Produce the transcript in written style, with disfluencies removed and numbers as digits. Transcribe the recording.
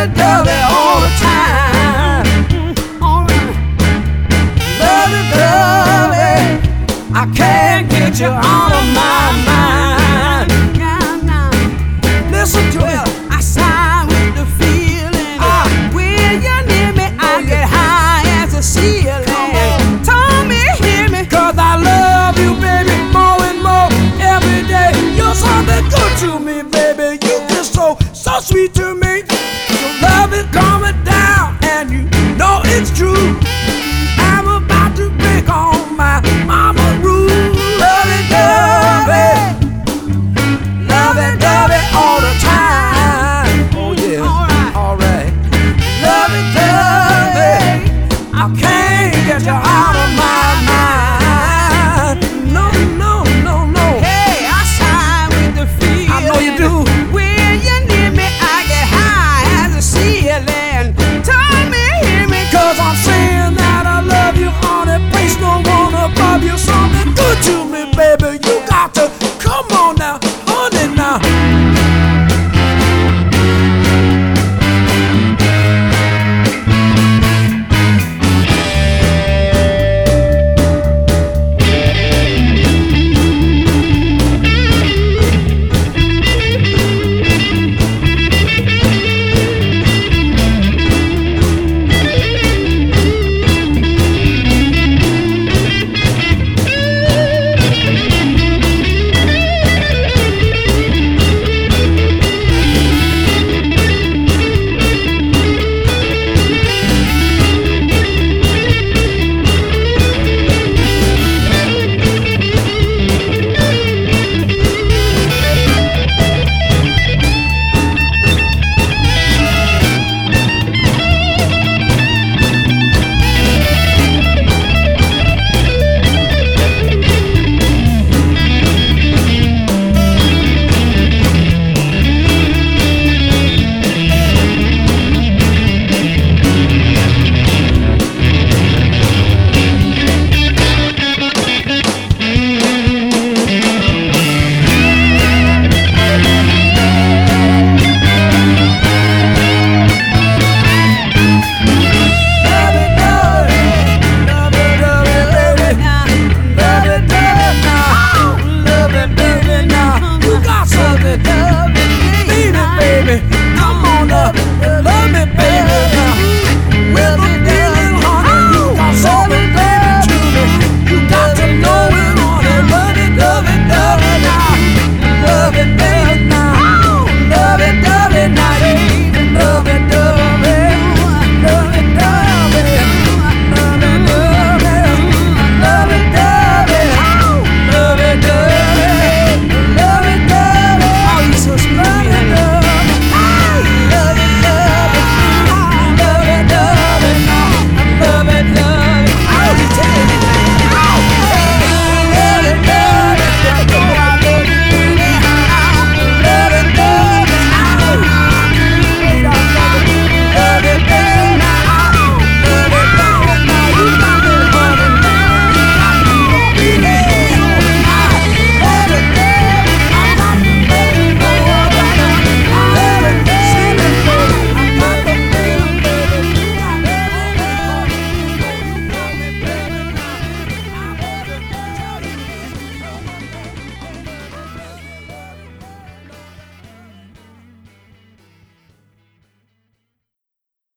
lovey all the time. Lovey, lovey, I can't get you out of my mind. Listen to it. I sigh with the feeling. When you're near me, I get high as a ceiling. Tell me, hear me, 'cause I love you, baby, more and more every day. You're something good to me, baby. You just so sweet to me. So love is coming down, and you know it's true.